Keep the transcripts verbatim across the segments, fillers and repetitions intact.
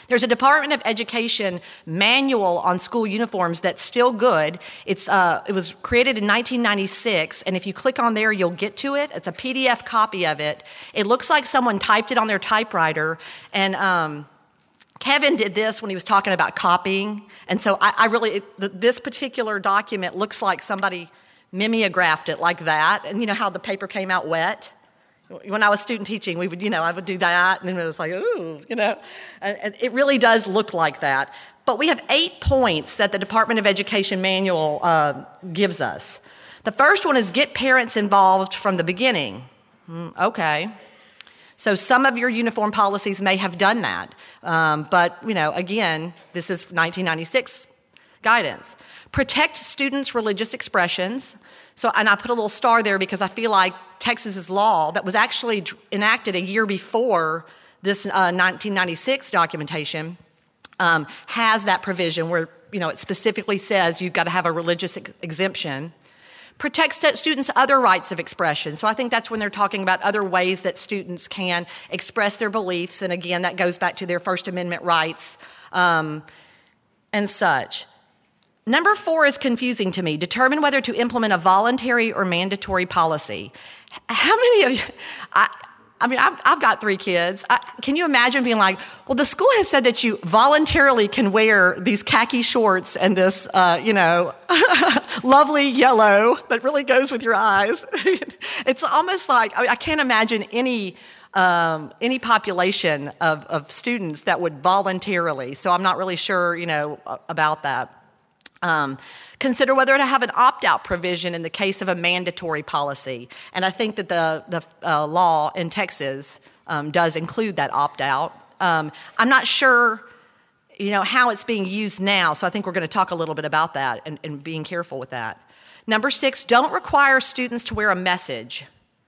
There's a Department of Education manual on school uniforms that's still good. It's uh, it was created in nineteen ninety-six, and if you click on there, you'll get to it. It's a P D F copy of it. It looks like someone typed it on their typewriter, and um, Kevin did this when he was talking about copying, and so I, I really, it, this particular document looks like somebody mimeographed it like that, and you know how the paper came out wet? When I was student teaching, we would, you know, I would do that, and then it was like, ooh, you know, and, and it really does look like that. But we have eight points that the Department of Education manual uh, gives us. The first one is get parents involved from the beginning. Mm, okay. So some of your uniform policies may have done that. Um, but, you know, again, this is nineteen ninety-six guidance. Protect students' religious expressions. So, and I put a little star there because I feel like Texas's law that was actually enacted a year before this uh, nineteen ninety-six documentation um, has that provision where, you know, it specifically says you've got to have a religious ex- exemption. Protect st- students' other rights of expression. So I think that's when they're talking about other ways that students can express their beliefs. And again, that goes back to their First Amendment rights um, and such. Number four is confusing to me. Determine whether to implement a voluntary or mandatory policy. How many of you, I, I mean, I've, I've got three kids. I, can you imagine being like, well, the school has said that you voluntarily can wear these khaki shorts and this, uh, you know, lovely yellow that really goes with your eyes. It's almost like, I, mean, I can't imagine any Um, any population of, of students that would voluntarily. So I'm not really sure, you know, about that. Um, consider whether to have an opt-out provision in the case of a mandatory policy. And I think that the, the uh, law in Texas um, does include that opt-out. Um, I'm not sure, you know, how it's being used now, so I think we're going to talk a little bit about that and, and being careful with that. Number six, don't require students to wear a message.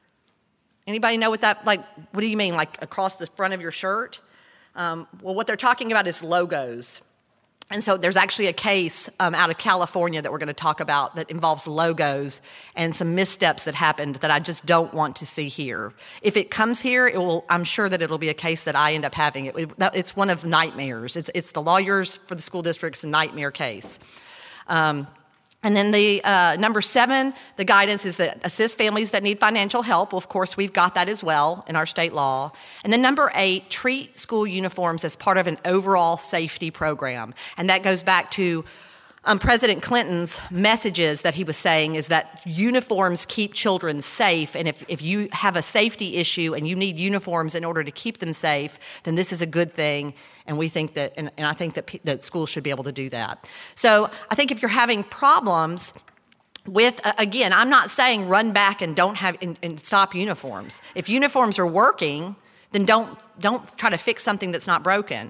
Anybody know what that, like, what do you mean, like across the front of your shirt? Um, well, what they're talking about is logos. And so there's actually a case um, out of California that we're going to talk about that involves logos and some missteps that happened that I just don't want to see here. If it comes here, it will. I'm sure that it'll be a case that I end up having. It, it, it's one of nightmares. It's, it's the lawyers for the school district's nightmare case. Um, And then the uh, number seven, the guidance is that assist families that need financial help. Well, of course, we've got that as well in our state law. And then number eight, treat school uniforms as part of an overall safety program. And that goes back to um, President Clinton's messages that he was saying is that uniforms keep children safe. And if, if you have a safety issue and you need uniforms in order to keep them safe, then this is a good thing. And we think that, and, and I think that, that schools should be able to do that. So I think if you're having problems with, uh, again, I'm not saying run back and don't have, and, and stop uniforms. If uniforms are working, then don't, don't try to fix something that's not broken.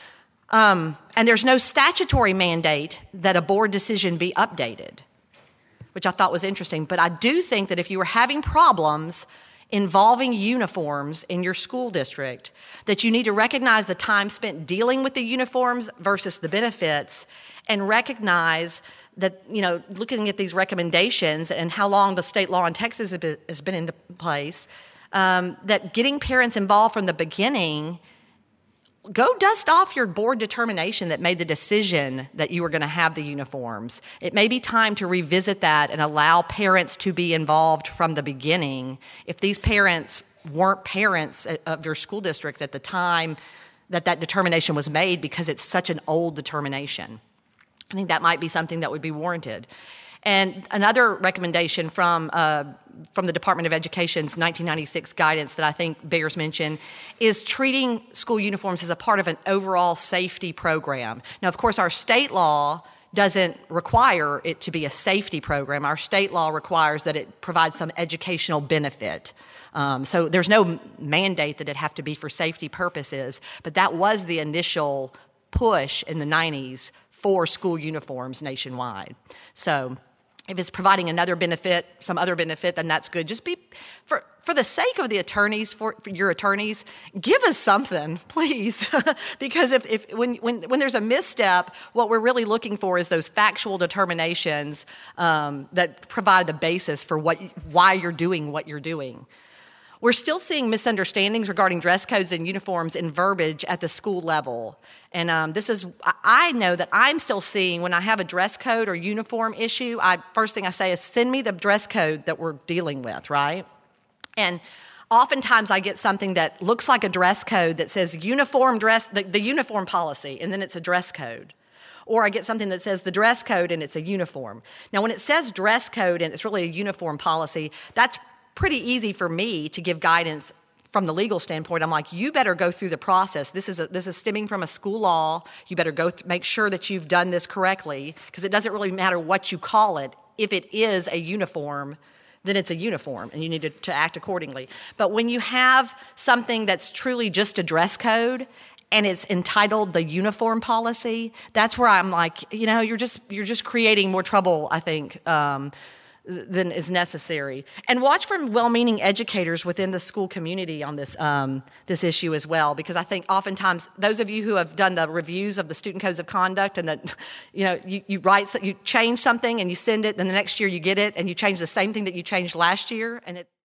Um, and there's no statutory mandate that a board decision be updated, which I thought was interesting. But I do think that if you were having problems involving uniforms in your school district, that you need to recognize the time spent dealing with the uniforms versus the benefits, and recognize that, you know, looking at these recommendations and how long the state law in Texas has been in place, um, that getting parents involved from the beginning, go dust off your board determination that made the decision that you were going to have the uniforms. It may be time to revisit that and allow parents to be involved from the beginning. If these parents weren't parents of your school district at the time that that determination was made, because it's such an old determination, I think that might be something that would be warranted. And another recommendation from uh, from the Department of Education's nineteen ninety-six guidance that I think bears mention is treating school uniforms as a part of an overall safety program. Now, of course, our state law doesn't require it to be a safety program. Our state law requires that it provides some educational benefit. Um, so there's no mandate that it have to be for safety purposes, but that was the initial push in the nineties for school uniforms nationwide. So if it's providing another benefit, some other benefit, then that's good. Just be, for for the sake of the attorneys, for, for your attorneys, give us something, please. Because if, if when, when when there's a misstep, what we're really looking for is those factual determinations um, that provide the basis for what why you're doing what you're doing. We're still seeing misunderstandings regarding dress codes and uniforms and verbiage at the school level. And um, this is, I know that I'm still seeing when I have a dress code or uniform issue, I first thing I say is send me the dress code that we're dealing with, right? And oftentimes I get something that looks like a dress code that says uniform dress, the, the uniform policy, and then it's a dress code. Or I get something that says the dress code and it's a uniform. Now, when it says dress code and it's really a uniform policy, that's pretty easy for me to give guidance from the legal standpoint. I'm like, you better go through the process. This is a, this is stemming from a school law. You better go th- make sure that you've done this correctly, because it doesn't really matter what you call it. If it is a uniform, then it's a uniform, and you need to, to act accordingly. But when you have something that's truly just a dress code and it's entitled the uniform policy, that's where I'm like, you know, you're just you're just creating more trouble, I think, um, than is necessary. And watch for well-meaning educators within the school community on this um, this issue as well, because I think oftentimes those of you who have done the reviews of the student codes of conduct and that, you know, you, you write, you change something and you send it, then the next year you get it and you change the same thing that you changed last year, and it